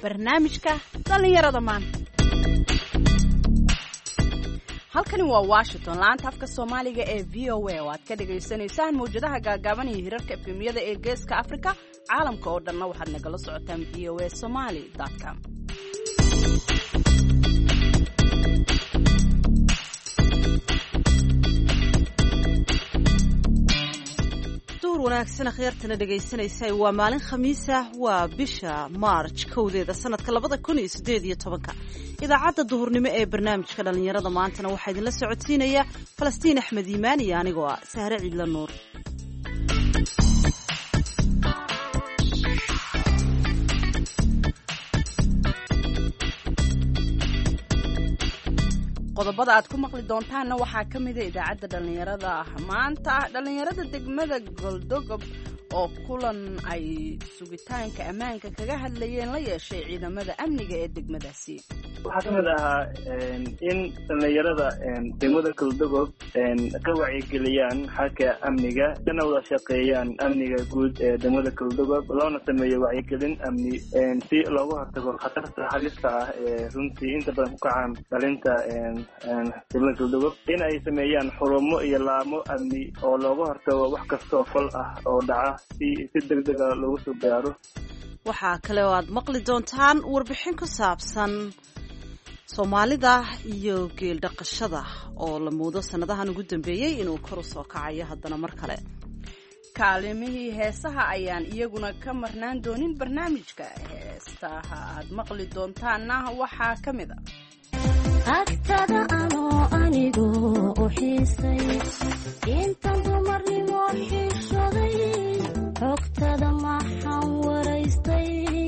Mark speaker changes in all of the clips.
Speaker 1: barnaamijka dhallinyarada maanta. halkani waa Washington, laanta afka Soomaaliga ee VOA oo aad ka dhageysanaysaan mawjadaha gaagaaban iyo hirarka efemiyada ee Geeska Afrika. Caalamka oo dhanna waxaad nagala socotaan voasomali.com.
Speaker 2: wanaagsan akhyaartana dhagaysanaysay waa maalin khamiis ah, waa bisha March kowdeeda sanadka 2018. idaacadda duhurnimo ee barnaamijka dhalinyarada maantana waxaa idinla socodsiinaya Falastiin Axmed Iimaan iyo anigoo ah Sahre Ciidla Nuur.
Speaker 1: qodobada aad ku maqli doontaanna waxaa ka mid ah idaacadda dhalinyarada maanta. dhalinyarada degmada Goldogob oo kulan ay sugitaanka ammaanka kaga hadlayeen la yeeshay ciidamada amniga ee degmadaasi.
Speaker 3: waxaa ka mid ahaa in dhalinyarada degmada Goldogob ka wacyigeliyaan xagga amniga, kana wada shaqeeyaan amniga guud ee degmada Goldogob, loona sameeyo wacyigelin amni si looga hortago khatarta halista ah ee runtii inta badan ku kacaan dhalinta degmada Goldogob, in ay sameeyaan xurumo iyo laamo amni oo looga hortago wax kastoo fal ah oo dhaca si degdeg ah loogu soo gaaro.
Speaker 2: waxaa kale oo aad maqli doontaan warbixin ku saabsan Soomaalida iyo geel dhaqashada oo la moodo sanadahan ugu dambeeyay inuu kor u soo kacayo haddana mar kale.
Speaker 1: kaalimihii heesaha ayaan iyaguna ka marnaan doonin barnaamijka. heestaha aad maqli doontaanna waxaa ka mid ah
Speaker 4: agtada anoo anigu u xiisay intan dumarnimo xiishoday xogtada maxaan waraystay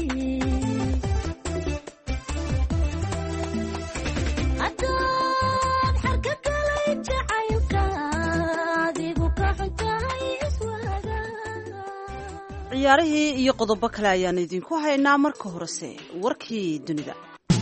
Speaker 4: haddaad xarka galay jacaylka adigu ka xuntahay iswaaga.
Speaker 2: ciyaarihii iyo qodobo kale ayaan idinku haynaa. marka horese warkii dunida.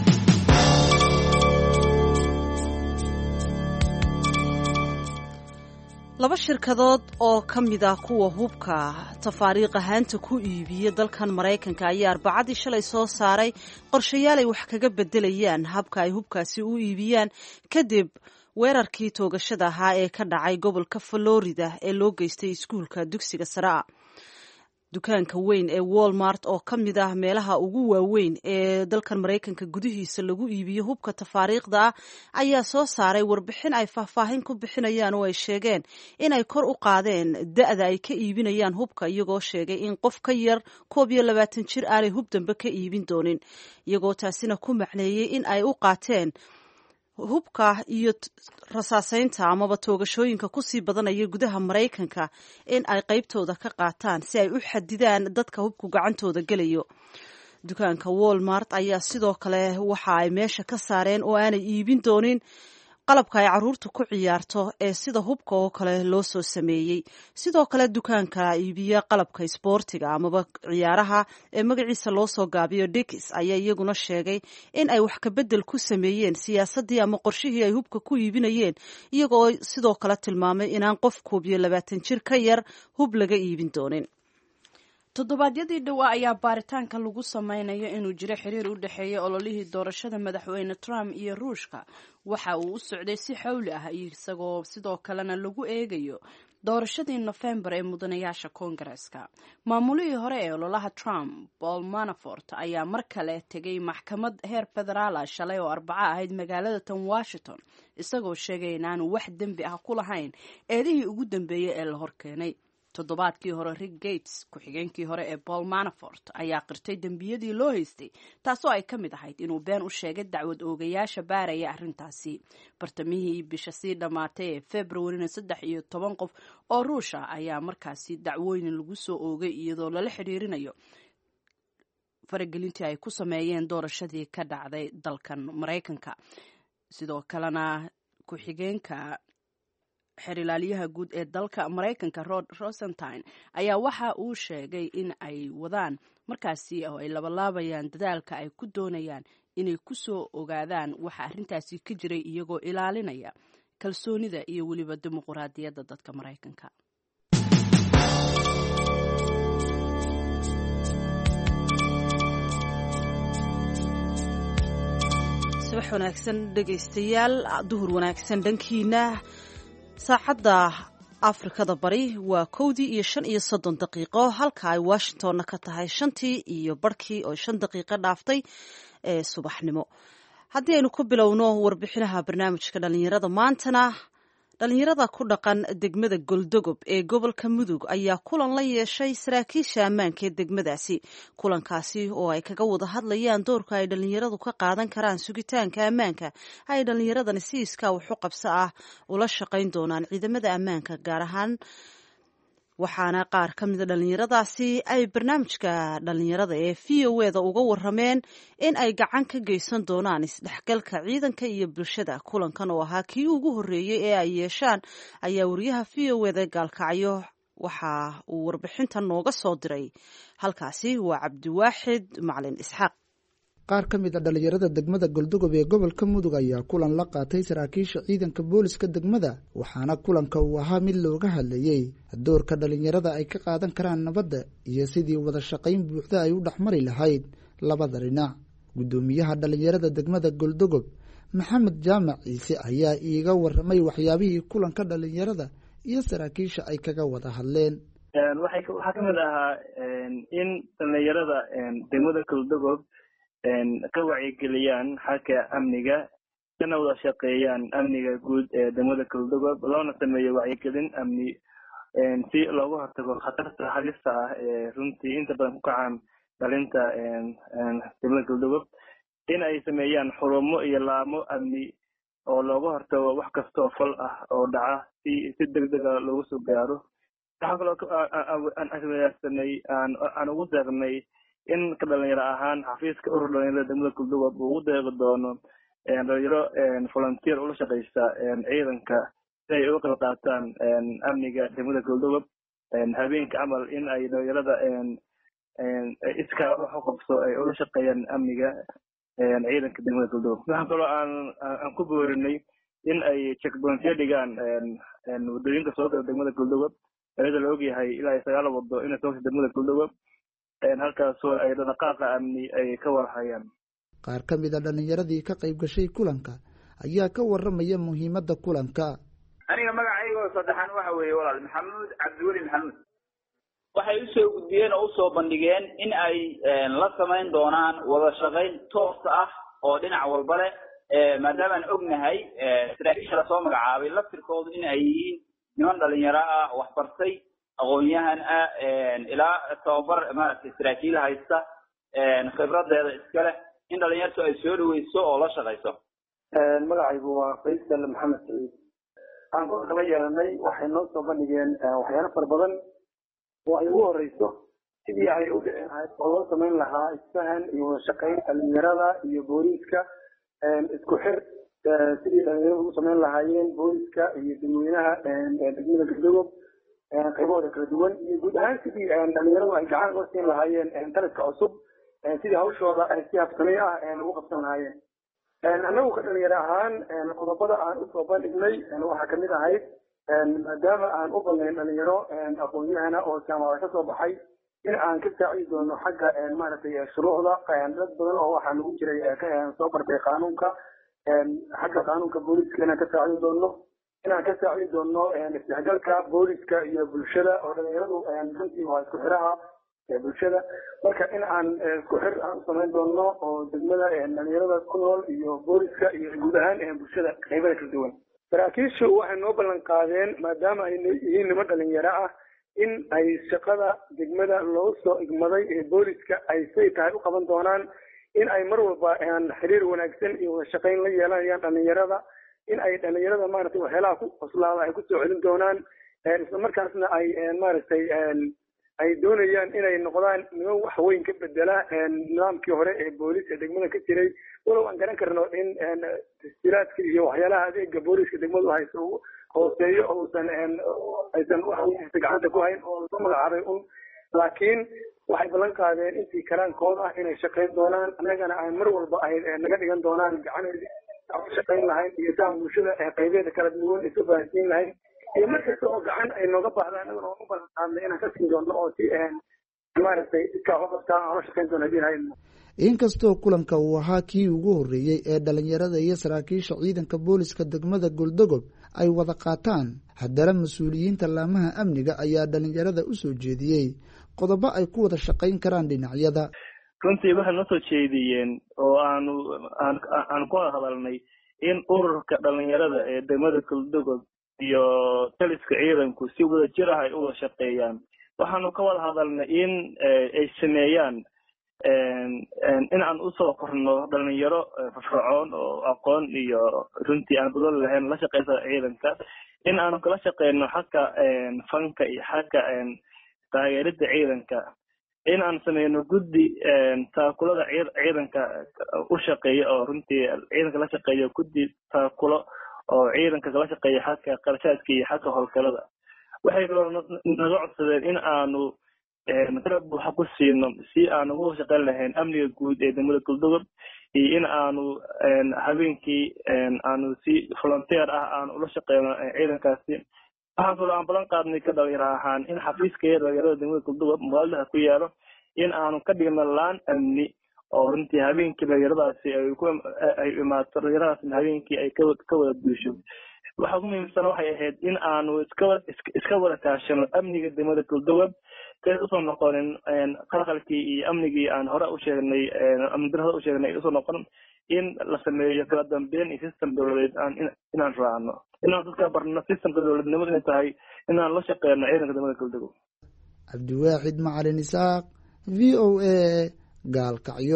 Speaker 2: laba shirkadood oo ka mid ah kuwa hubka tafaariiq ahaanta ku iibiya dalkan Mareykanka ayaa Arbacadii shalay soo saaray qorshayaal ay wax kaga bedelayaan habka ay hubkaasi u iibiyaan kadib weerarkii toogashada ahaa ee ka dhacay gobolka Florida ee loo geystay iskuulka dugsiga sare. dukaanka weyn ee Walmart oo ka mid ah meelaha ugu waaweyn ee dalkan Mareykanka gudihiisa lagu iibiyo hubka tafaariiqda ayaa soo saaray warbixin ay faahfaahin ku bixinayaan oo ay sheegeen inay kor u qaadeen da'da ay ka iibinayaan hubka, iyagoo sheegay in qof ka yar 21 jir aanay hub dambe ka iibin doonin, iyagoo taasina ku macneeyay in ay u qaateen hubka iyo rasaasaynta amaba toogashooyinka kusii badanaya gudaha Mareykanka in ay qaybtooda ka qaataan si ay u xadidaan dadka hubku gacantooda gelayo. dukaanka Walmart ayaa sidoo kale waxa ay meesha ka saareen oo aanay iibin doonin qalabka ay caruurtu ku ciyaarto ee sida hubka oo kale loo soo sameeyey. sidoo kale dukaanka iibiya qalabka isboortiga amaba ciyaaraha ee magaciisa loo soo gaabiyo Dick's ayaa iyaguna sheegay in ay wax ka bedel ku sameeyeen siyaasadii ama qorshihii ay hubka ku iibinayeen, iyagoo sidoo kale tilmaamay inaan qof 21 jir ka yar hub laga iibin doonin.
Speaker 1: toddobaadyadii dhawaa ayaa baaritaanka lagu samaynayo inuu jiro xiriir u dhexeeya ololihii doorashada madaxweyne Trump iyo Ruushka waxa uu u socday si xawli ah, isagoo sidoo kalena lagu eegayo doorashadii November ee mudanayaasha Koongareeska. maamulihii hore ee ololaha Trump, Paul Manafort, ayaa mar kale tegay maxkamad heer federaal ah shalay oo Arbaco ahayd magaalada tan Washington, isagoo sheegay in aanu wax dembi ah ku lahayn eedihii ugu dambeeyay ee la horkeenay. toddobaadkii hore Rick Gates, ku-xigeenkii hore ee Paul Manafort, ayaa qirtay dembiyadii loo haystay, taasoo ay ka mid ahayd inuu been u sheegay dacwad oogayaasha baaraya arrintaasi. bartamihii bisha sii dhammaatay ee February 13 qof oo Ruush ah ayaa markaasi dacwooyin lagu soo oogay iyadoo lala xiriirinayo faragelintii ay ku sameeyeen doorashadii ka dhacday dalkan Mareykanka. sidoo kalena ku-xigeenka xerilaalyaha guud ee dalka Mareykanka Rod Rosenstein ayaa waxa uu sheegay in ay wadaan markaasi oo ay labalaabayaan dadaalka ay ku doonayaan inay ku soo ogaadaan waxa arrintaasi ka jiray, iyagoo ilaalinaya kalsoonida iyo weliba dimuqraadiyadda dadka Mareykanka.
Speaker 2: subax wanaagsan dhegaystayaal, duhur wanaagsan dhankiina. Saacadda Afrikada Bari waa 1:05 halka ay Washingtonna ka tahay 5:00 oo 5 daqiiqo dhaaftay ee subaxnimo. Haddii aynu ku bilowno warbixinaha barnaamijka dhalinyarada maantana, dhalinyarada ku dhaqan degmada Goldogob ee gobolka Mudug ayaa kulan la yeeshay saraakiisha ammaanka ee degmadaasi. Kulankaasi oo ay kaga wada hadlayaan doorka ay dhalinyaradu ka qaadan karaan sugitaanka ammaanka, ay dhalinyaradani si iskaa wax u qabso ah ula shaqayn doonaan ciidamada ammaanka gaar ahaan. Waxaana qaar ka mid a dhalinyaradaasi ay barnaamijka dhalinyarada ee VOA-da uga warameen in ay gacan ka geysan doonaan isdhexgalka ciidanka iyo bulshada. Kulankan oo ahaa kii ugu horreeyay ee ay yeeshaan ayaa wariyaha VOA-da Gaalkacyo waxa uu warbixintan nooga soo diray. Halkaasi waa Cabdiwaaxid Macalin Isxaaq.
Speaker 5: qaar ka mid a dhalinyarada degmada Goldogob ee gobolka Mudug ayaa kulan la qaatay saraakiisha ciidanka booliska degmada, waxaana kulanka uu ahaa mid looga hadlayay doorka dhalinyarada ay ka qaadan karaan nabadda iyo sidii wada shaqayn buuxda ay u dhexmari lahayd labada dhinac. Gudoomiyaha dhalinyarada degmada Goldogob Maxamed Jaamac Ciise ayaa iiga waramay waxyaabihii kulanka dhalinyarada iyo saraakiisha ay kaga wada hadleen.
Speaker 3: waxaa ka mid ahaa in dhalinyarada degmada Goldogob ka wacyigeliyaan xagga amniga, kana wada shaqeeyaan amniga guud ee degmada Goldogob, loona sameeyo wacyigelin amni si looga hortago khatarta halista ah ee runtii inta badan ku kacaan dhalinta degmada Goldogob, in ay sameeyaan xurumo iyo laamo amni oo looga hortago wax kasta oo fal ah oo dhaca si degdeg ah loogu soo gaaro. waxaa kaloo aan ugu deeqnay in ka dhalinyaro ahaan xafiiska urur dhalinyarada degmada Goldogob uu ugu deeqi doono dhalinyaro volunteer ula shaqeysta ciidanka si ay uga qayb qaataan amniga degmada Goldogob. habeenka camal in ay dhalinyarada iskaa wax u qabso ay ula shaqeeyaan amniga ciidanka degmada Goldogob. waxaa kaloo aan ku boorinay in ay checkpointyo dhigaan wadooyinka soo gala degmada Goldogob, iyada la ogyahay ilaa 9 wado inay soo gasho degmada Goldogob, halkaasoo ay dhaqaaqa amni ay ka warhayaan.
Speaker 5: qaar ka mid a dhalinyaradii ka qayb gashay kulanka ayaa ka waramaya muhiimadda kulanka.
Speaker 6: aniga magacayga saddexan waxa weeye walaal Maxamuud Cabdiweli Maxamuud. waxay u soo gudbiyeen oo u soo bandhigeen in ay la samayn doonaan wada shaqayn toos ah oo dhinac walba leh, maadaama aan ognahay saraakiisha la soo magacaabay laftirkoodu in ay yihiin niman dhalinyaro ah wax bartay, aqoon-yahan ah, ilaa tababar maaragtay saraakiil haysta, khibradeeda iska leh, in dhalinyartu ay soo dhaweyso oo la shaqayso.
Speaker 7: magacaygu waa Faysal Maxamed Saciid. aan ku kala yeelanay waxay noo soo bandhigeen waxyaalo fara badan oo ay ugu horeyso sidii ay u dhicin lahayd oo loo samayn lahaa isfahan iyo wada shaqayn dhalinyarada iyo booliiska, isku xir sidii dhalinyaradu u samayn lahaayeen booliiska iyo dadweynaha degmada Goldogob qaybahooda kala duwan, iyo guud ahaan sidii dhalinyaradu ay gacan uga siin lahaayeen taladka cusub, sidii hawshooda ay si habsamay ah ugu qabsan lahaayeen. annagu ka dhalinyaro ahaan qodobada aan usoo bandhignay waxaa kamid ahayd maadaama aan u badnayn dhalinyaro aqoon-yahana oo jaamacada ka soo baxay, in aan ka saacidi doono xagga maaragtay shuruucda. dad badan oo waxaa lagu jiray soo bartay qaanuunka, xagga qaanuunka booliiska inaan ka saacidi doono, inaan ka saacidi doono isdhexgalka booliiska iyo bulshada, oo dhalinyaradu runtii waa isku xiraha bulshada. marka in aan isku xir aan u samayn doono oo degmada dhalinyarada ku nool iyo booliiska iyo guud ahaan bulshada qaybada kala duwan. saraakiishu waxay noo ballan qaadeen maadaama ay yihiin niman dhalinyaro ah in ay shaqada degmada loo soo igmaday ee booliiska ay say tahay u qaban doonaan, in ay mar walba xiriir wanaagsan iyo wada shaqayn la yeelanayaan dhalinyarada, in ay dhalinyarada maaragtay waxyaalaha ku qoslaada ay ku soo celin doonaan, isla markaasna ay maaragtay ay doonayaan inay noqdaan niman wax weyn ka bedela nidaamkii hore ee booliiska degmada ka jiray. walow aan garan karno in tasjiilaadka iyo waxyaalaha adeega booliiska degmadu hayso hooseeyo oo aysan wax gacanta ku hayn oo soo magacaabay laakiin waxay ballan qaadeen intii karaankooda ah inay shaqayn doonaan, annagana aan mar walba ay naga dhigan doonaan gacan shaqayn lahayn iyo saa bulshada qaybeeda kala duwan isu fahansiin lahayn, iyo markasta oo gacan ay nooga baahdaan annagana waan u ballan qaadnay inaan ka siin doono oo si maaragtay iska qabtaan oo shaqayn doona hadii hayn.
Speaker 5: inkastoo kulanka uu ahaa kii ugu horreeyey ee dhalinyarada iyo saraakiisha ciidanka booliska degmada Galdogob ay wada qaataan, haddana mas-uuliyiinta laamaha amniga ayaa dhalinyarada u soo jeediyey qodobo ay ku wada shaqayn karaan dhinacyada.
Speaker 3: runtii waxay noo soo jeediyeen oo aan ku hadalnay in ururka dhalinyarada ee degmada Galdogob iyo taliska ciidanku si wada jir ah ay uga shaqeeyaan. waxaanu ka wada hadalnay in ay sameeyaan in aan usoo korno dhalinyaro firfircoon oo aqoon iyo runtii aan badan lahayn la shaqeysa ciidanka, in aanu kala shaqeyno xagga fanka iyo xagga taageerida ciidanka, in aan sameyno guddi taakulada ciidanka u shaqeeya oo runtii ciidanka la shaqeeyo guddi taakulo oo ciidanka kala shaqeeya xagga qarashaadka iyo xagga howlgalada. waxay naga codsadeen in aanu garab buuxa ku siino si aanu uga shaqeyn lahayn amniga guud ee degmada Galdogob, iyo in aanu habeenkii aanu si volunteer ah aanu ula shaqeyno ciidankaasi. waxaan kaloo aan balan qaadnay ka dhalinyaro ahaan in xafiiska dhalinyarada degmada Galdogob magaalada ku yaalo in aanu ka dhigno laan amni oo runtii habeenkii dhalinyaradaasi ay imaato dhalinyaradaasna habeenkii ay ka wada guusho. waxa ugu muhiimsan waxay ahayd in aanu iska wada kaashano amniga degmada Galdogob kay usoo noqonin qalqalkii iyo amnigii aan hore u sheegnay amnidarada u sheegnay usoo noqon, in la sameeyo kala dambeyn iyo system dowladeed inaan raacno, inaan dadka barno systemka dowladnimada inay tahay inaan la shaqeyno ciidanka degmada Galdogob.
Speaker 5: Cabdiwaaxid Macalin Isaaq, VOA, Gaalkacyo.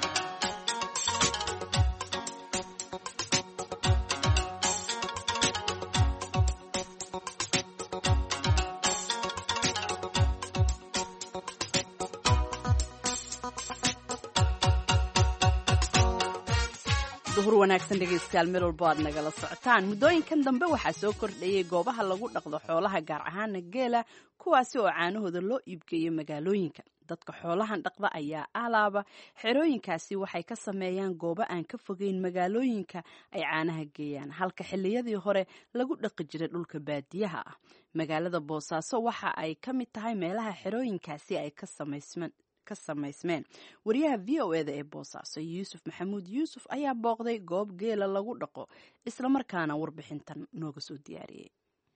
Speaker 1: duhur wanaagsan dhegaystayaal meel walbo aad nagala socotaan. muddooyinkan dambe waxaa soo kordhayay goobaha lagu dhaqdo xoolaha, gaar ahaana geela, kuwaasi oo caanahooda loo iibgeeyo magaalooyinka. dadka xoolahan dhaqda ayaa alaaba xerooyinkaasi waxay ka sameeyaan goobo aan ka fogeyn magaalooyinka ay caanaha geeyaan, halka xilliyadii hore lagu dhaqi jiray dhulka baadiyaha ah. magaalada Boosaaso waxa ay ka mid tahay meelaha xerooyinkaasi ay ka samaysmeen. wariyaha VOA-da ee Boosaaso Yuusuf Maxamuud Yuusuf ayaa booqday goob geela lagu dhaqo, isla markaana warbixintan nooga soo diyaariyey.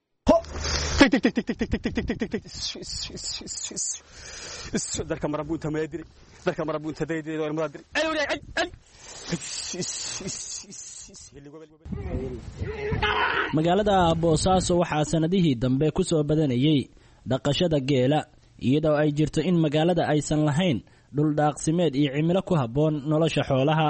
Speaker 8: darka marabunta maadiri darka marabunta daydeedo ay madiri
Speaker 9: magaalada Boosaaso waxaa sanadihii dambe ku soo badanayay dhaqashada geela, iyadoo ay jirto in magaalada aysan lahayn dhul daaqsimeed iyo cimilo ku habboon nolosha xoolaha.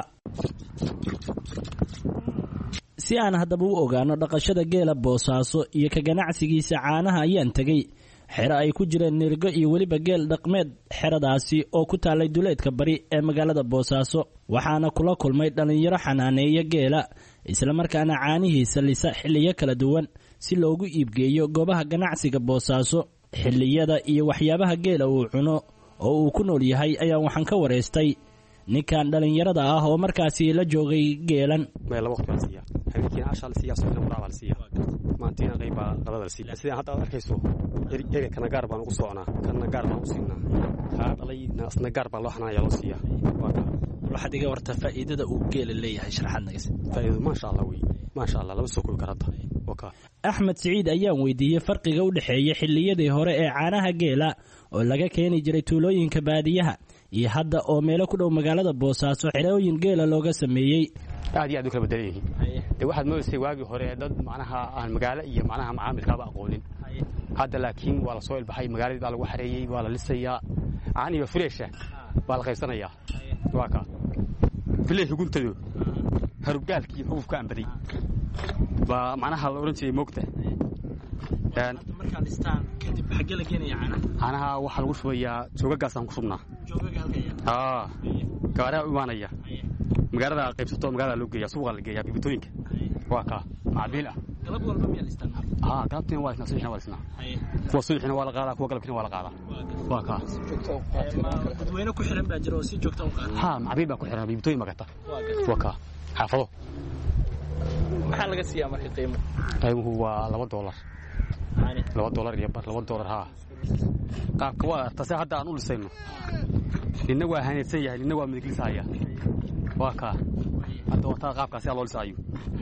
Speaker 9: si aan haddaba u ogaano dhaqashada geela Boosaaso iyo ka ganacsigiisa caanaha ayaan tegey xero ay ku jireen nirgo iyo weliba geel dhaqmeed. xeradaasi oo ku taalay duleedka bari ee magaalada Boosaaso, waxaana kula kulmay dhalinyaro xanaaneeya geela, isla markaana caanihiisa lisa xilliyo kala duwan si loogu iibgeeyo goobaha ganacsiga Boosaaso. xilliyada iyo waxyaabaha geela uu cuno oo uu ku nool yahay ayaan waxaan ka wareystay ninkan dhalinyarada ah oo markaasi la joogay geelan.
Speaker 8: habeenkiina cashaa la siiyaa, subaxna quraacbaa la siiyaa, maantiina qaybbaa qadada la siiyaa. sidaan hadda aad arkayso kana gaar baan ugu socnaa, kana gaar baan u siinaa, kaa dhalay asna gaar baa loo xanaanayaa loo siiyaa.
Speaker 9: waxaad iga warta faa'iidada uu geela leeyahay, sharaxaad naga sii.
Speaker 8: faa'iidadu maasha Allah wey, maasha Allah lama soo koobi karo hadda.
Speaker 9: Axmed Siciid ayaan weydiiyey farqiga u dhexeeya xilliyadii hore ee caanaha geela oo laga keeni jiray tuulooyinka baadiyaha iyo hadda oo meelo ku dhow magaalada Boosaaso xerooyin geela looga sameeyey.
Speaker 8: aad iyo aad u kala badan yihiin. waxaad moodaysay waagii hore dad macnaha aan magaalo iyo macnaha macaamilkaaba aqoonin. hadda laakiin waa la soo ilbaxay, magaaladii baa lagu xareeyey, waa la lisayaa, caaniga fureesha baa la qaybsanayaa. waa ka fileehi guntado harugaalkii xububka ambaday baa macnaha la oran jiray moogta.
Speaker 9: markaad istaan kadib xagee la keenaya
Speaker 8: caanaha waxaa lagu shubayaa joogagaasaan ku shubnaa. gaariha u imaanaya magaalada qaybsato, magaalada loo geeyaa, suuqa la geeyaa, bibitooyinka. waa ka macbiil ah.
Speaker 9: galab walba miyaa la istaan?
Speaker 8: galabtina waa lisnaa, subaxina waa lisnaa. kuwa subaxina waa la qaadaa, kuwa galabkina waa la qaadaa. waa ka
Speaker 9: dadweyne ku xiran baa jira oo si joogta u qaada.
Speaker 8: macbiil baa ku xiran, bibitooyin magata. waa ka xaafado.
Speaker 9: maxaa laga siiyaa marka qiimo?
Speaker 8: qiimuhu waa $2. $2 iyo bar, $2 haa. qaabka waa artase hadda aan u lisayno ninna waa haneedsan yahay ninna waa midaglisaya waa ka hadda wataa qaabkaasi loo lisayo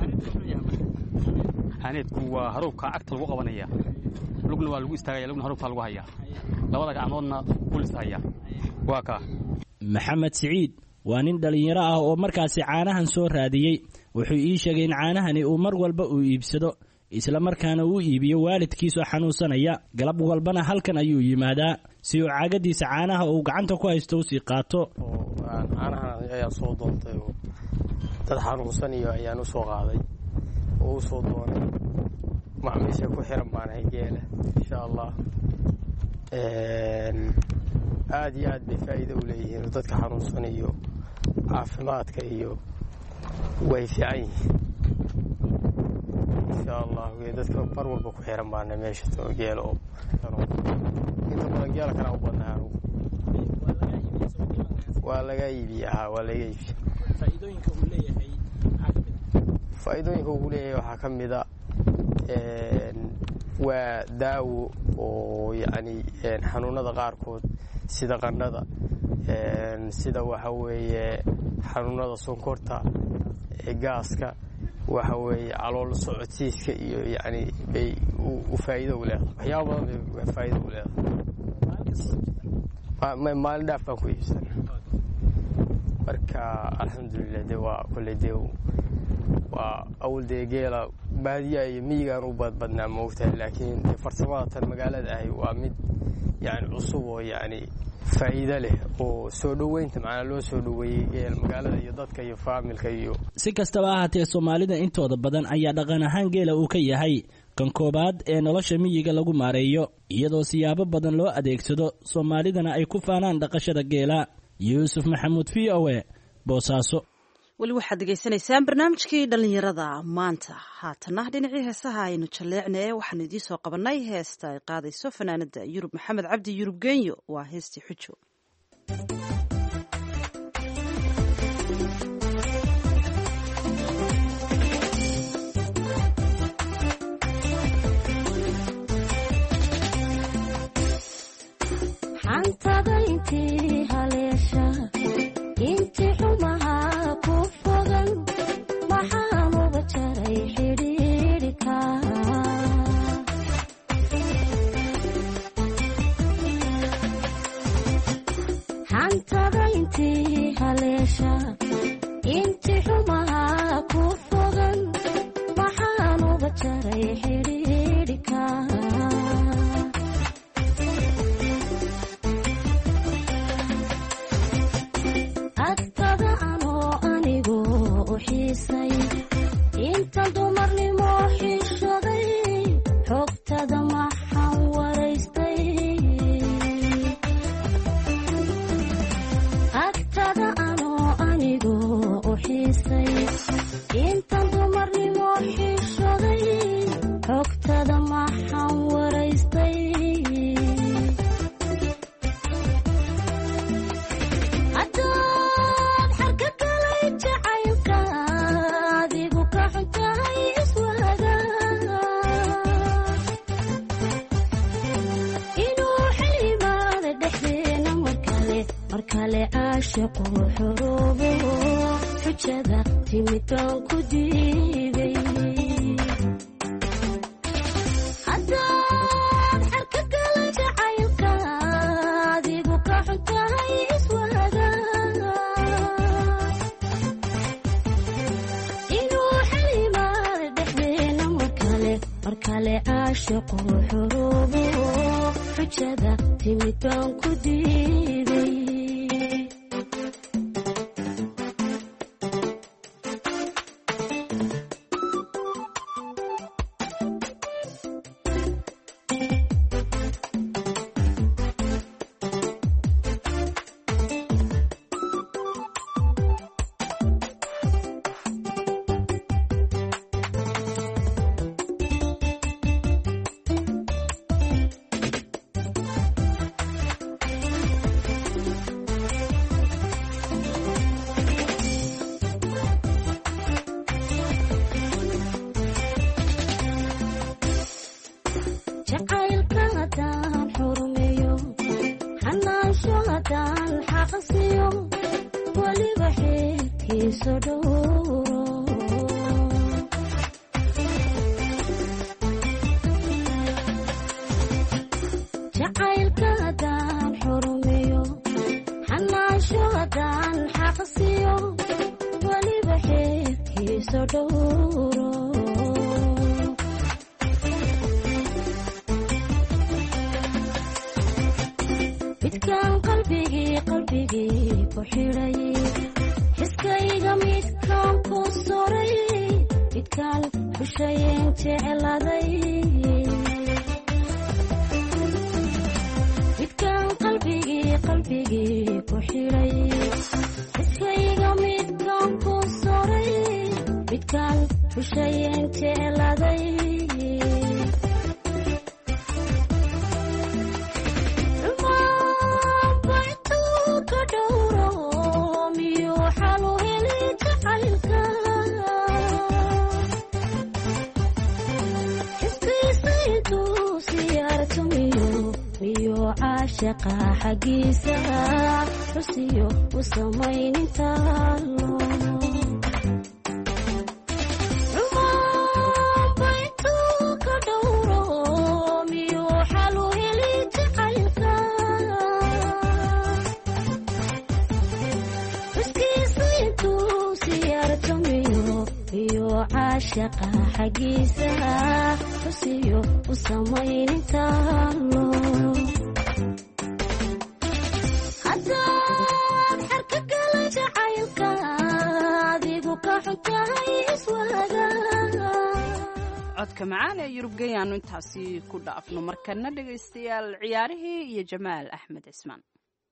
Speaker 8: haneedku waa haruubka cagta lagu qabanaya lugna waa lagu istaagaya lugna haruubka lagu haya labada gacmoodna ku lisaya waa ka
Speaker 9: maxamed siciid waa nin dhalinyaro ah oo markaasi caanahan soo raadiyey wuxuu ii sheegay in caanahani uu mar walba uu iibsado isla markaana uu iibiyo waalidkiisoo xanuunsanaya galab walbana halkan ayuu yimaadaa si uu caagadiisa caanaha uu gacanta ku haysto u sii qaato
Speaker 10: caanahan ayaan soo doontay dad xanuunsan iyo ayaan u soo qaaday oo u soo doonay macmiisha ku xiran baan hay geela insha allah aad iyo aad bay faa'iido u leeyihiin dadka xanuunsan iyo caafimaadka iyo way fiican yihiin insha allah dadka mar walba ku xiran baana meesha geela oo inta badan geela kana u badnaa waa laga iibiyaa waa laga iibiyaa
Speaker 9: faa'iidooyinka uu leeyahay
Speaker 10: faa'iidooyinka uu leeyahay waxaa ka mid ah waa daawo oo yacni xanuunada qaarkood sida qandhada sida waxa weeye xanuunada sonkorta gaaska waxa weeye calool socodsiiska iyo yacni bay u faa'iido u leedahay waxyaabo badan bay faa'iido u leedahay maalin dhaaf baan ku iibsanaa marka alxamdulilah de waa kolley dee waa awal dee geela baadiya iyo miyigaan u badbadnaa moogtahay laakiin farsamada tan magaalada ahi waa mid yani cusub oo yani faa'iido leh oo soo dhoweynta macnaa loo soo dhoweeyey geel magaalada iyo dadka iyo faamilka iyo
Speaker 9: si kastaba ahaatee soomaalida intooda badan ayaa dhaqan ahaan geela uu ka yahay kan koobaad ee nolosha miyiga lagu maareeyo iyadoo siyaabo badan loo adeegsado soomaalidana ay ku faanaan dhaqashada geela yuusuf maxamuud v o e boosaaso
Speaker 2: weli waxaad degeysanaysaan barnaamijkii dhallinyarada maanta haatana dhinacii heesaha aynu jalleecnee waxaanu idiin soo qabannay heesta ay qaadayso fanaanada yurub maxamed cabdi yurub genyo waa heestii xujo jacaylka haddaan xurme
Speaker 4: xaqiiso dhowro jacaylka haddaan xurumiyo xanaansho haddaan xaqsiyo weliba xeebkiiso dhowro midkaan qalbigii ku xidhay xiskayga midkaan ku soray midkaan xushayeen jecladay midkaan qalbigii ku xidhay xiskayga midkaan ku soray midkaan xushayeen jecladay caashaqa xaggiisa xusiyo u samaynintaalo rumaanbaytuu ka dhowro miyuu xalu heli jacaylka xuskiisa intuu siyaarto miyuu caashaqa xaggiisa xusiyo u samaynintaalo haddaad xarka gala jacaylka adigu ka xuntahay iswaaga
Speaker 1: codka macaan ee yurubgeyaanu intaasi ku dhaafno markana dhegaystayaal ciyaarihii iyo jamaal axmed cismaan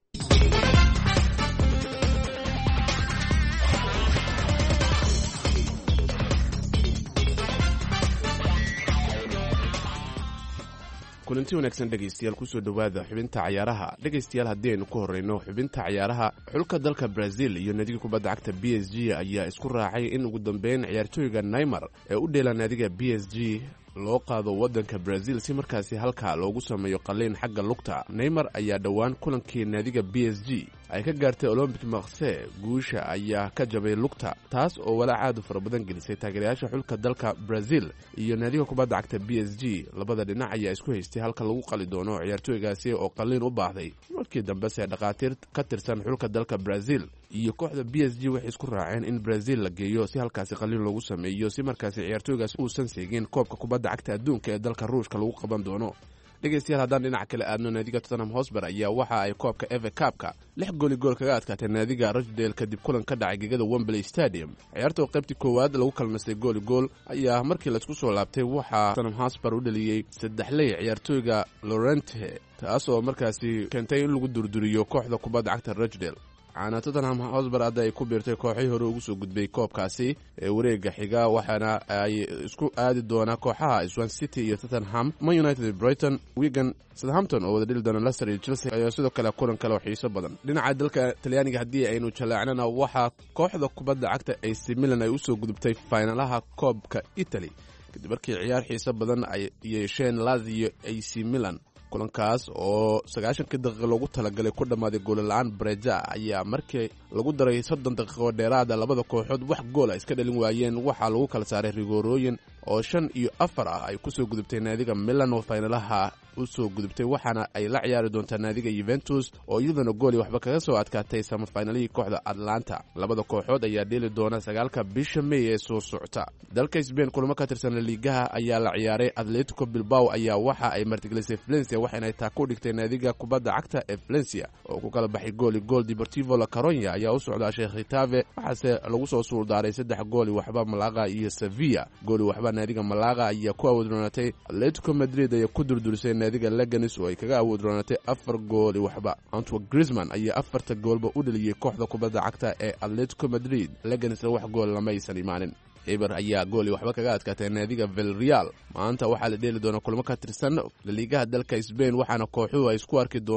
Speaker 11: kulanti wanaagsan dhegaystayaal kusoo dhowaada xubinta cayaaraha dhegaystayaal haddii aynu ku horreyno xubinta cayaaraha xulka dalka brazil iyo naadiga kubadda cagta b s g ayaa isku raacay in ugu dambeyn ciyaartooyga neymar ee u dheela naadiga b s g loo qaado waddanka brazil si markaasi halkaa loogu sameeyo qalliin xagga lugta neymar ayaa dhowaan kulankii naadiga b s g ay ka gaartay olombic marse guusha ayaa ka jabay lugta taas oo walaac aad u fara badan gelisay taageerayaasha xulka dalka brazil iyo naadiga kubadda cagta b s g labada dhinac ayaa isku haystay halka lagu qali doono ciyaartooygaasi oo qalliin u baahday markii dambese dhakhaatiir ka tirsan xulka dalka brazil iyo kooxda b s g waxay isku raaceen in brazil la geeyo si halkaasi qalliin loogu sameeyo si markaasi ciyaartooygaas uusan seegin koobka kubadda cagta adduunka ee dalka ruushka lagu qaban doono dhegaystayaal haddaan dhinaca kale aadno naadiga tottenham hosber ayaa waxa ay koobka eve kaabka 6 gool kaga adkaatay naadiga rochdale kadib kulan ka dhacay gegada wembley stadium ciyaarta oo qaybtii koowaad lagu kala nastay gool ayaa markii laisku soo laabtay waxaa tottenham hosber u dhaliyey 3 ley ciyaartooyga Llorente taas oo markaasi keentay in lagu durduriyo kooxda kubadda cagta rochdale caana tottenham hosber hadda ay ku biirtay kooxii hore ugu soo gudbay koobkaasi ee wareega xiga waxaana ay isku aadi doonaa kooxaha Swansea City iyo Tottenham, Man United, Brighton, Wigan, Southampton oo wada dhili doona Leicester iyo Chelsea ayaa sidoo kale kulan kale oo xiiso badan. Dhinaca dalka Talyaaniga haddii aynu jalaacnana waxaa kooxda kubadda cagta AC Milan ay u soo gudubtay finalaha koobka Italy kadib markii ciyaar xiiso badan ay yeesheen Lazio AC Milan kulankaas oo 90 daqiiqo loogu talagalay ku dhamaaday gool la'aan Breja ayaa markii lagu daray 30 daqiiqo dheeraad labada kooxood wax gool iska dhalin waayeen waxa lagu kala saaray rigorooyin oo 5 iyo 4 ah ay ku soo gudubtay naadiga Milan oo finalaha u soo gudubtay waxaana ay la ciyaari doontaa naadiga Juventus oo iyaduna gool waxba kaga soo adkaatay semifinalihii kooxda Atlanta labada kooxood ayaa dheeli doona 9 bisha May ee soo socota dalka Spain kulamo ka tirsan La Liga ayaa la ciyaaray Atletico Bilbao ayaa waxa ay martigelisay Valencia waxayna taa ku dhigtay naadiga kubadda cagta ee Valencia oo ku kala baxay gool Deportivo La Coruña ayaa u socda Sheikh Getafe waxaase lagu soo suuldaaray 3 gool waxba Malaga iyo Sevilla gool waxba naadiga Malaga ayaa ku awoodroonatay Atletico Madrid ayaa ku durdurisay naadiga Leganes oo ay kaga awoodroonatay 4 gool waxba Antoine Griezmann ayaa 4 goolba u dhaliyay kooxda kubadda cagta ee Atletico Madrid Leganes wax gool lama aysan imaanin Eber ayaa gool waxba kaga adkaatay naadiga Villarreal maanta waxaa la dheeli doona kulamo ka tirsan La Liga dalka Spain waxaana kooxuhu ay isku arki doonaan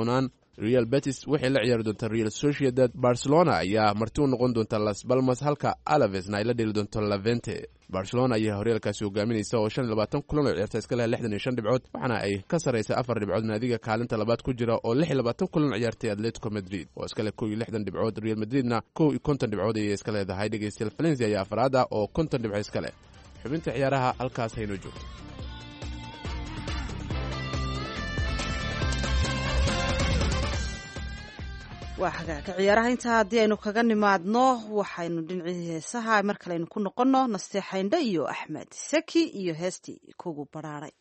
Speaker 11: real betis waxay la ciyaari doontaa real sociedad. Barcelona ayaa marti u noqon doonta las balmas halka alavesna ay la dheli doonto lavente. barcelona ayaa horyaalkaasi hogaaminaysa oo 25 kulan oo ciyaarta iska leh 65 dhibcood, waxaana ay ka sareysa 4 dhibcood naadiga kaalinta labaad ku jira oo 26 kulan ciyaartay Atletico Madrid oo iska leh 61 dhibcood. Real Madridna 51 dhibcood ayay iska leedahay. dhegeystayaal Valencia ayaa afraad ah oo 50 dhibcood iska leh. xubinta ciyaaraha halkaas hayno joogto.
Speaker 2: waa xagaaga ciyaaraha intaa haddii aynu kaga nimaadno waxaynu dhinacii heesaha mar kale aynu ku noqonno nasteexaynda iyo axmed saki iyo heestii kugu baraaray.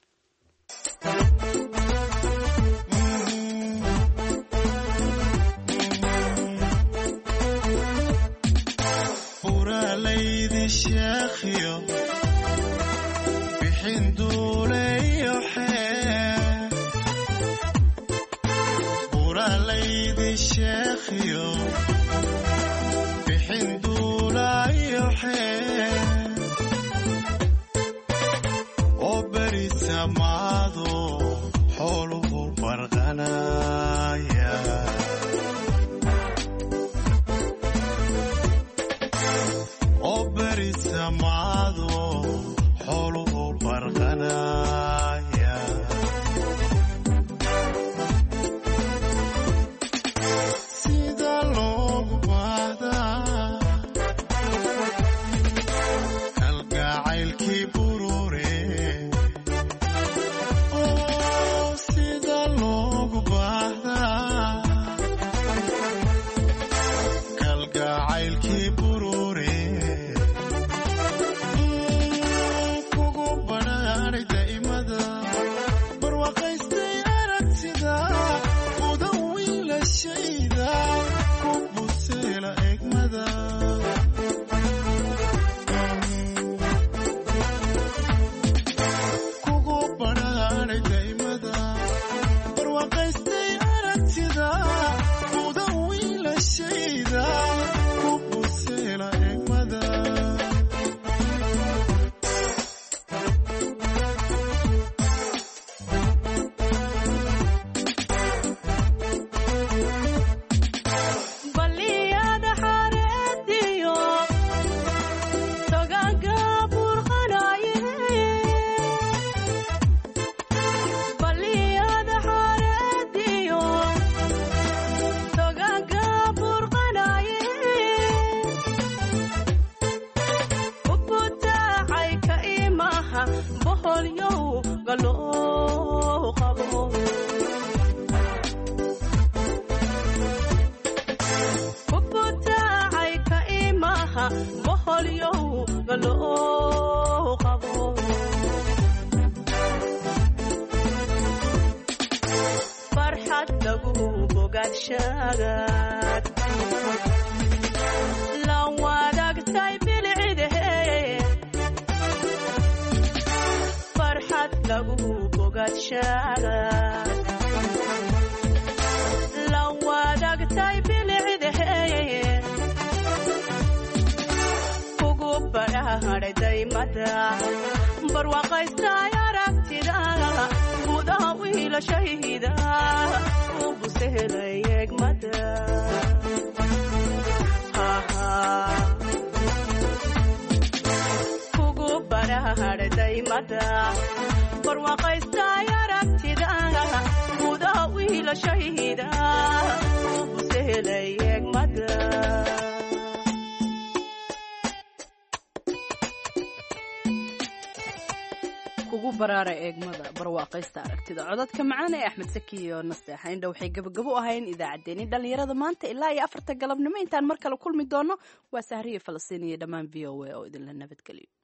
Speaker 1: kugu baraara eegmada barwaaqaysta aragtida codadka macaan ee axmed saki iyo nasteexaynda waxay gabagabo ahayn idaacaddeenii dhallinyarada maanta ilaa iyo 4 galabnimo intaan mar kale kulmi doono waa sahriye falastiin iyo dhammaan v o a oo idinla nabadgeliyo.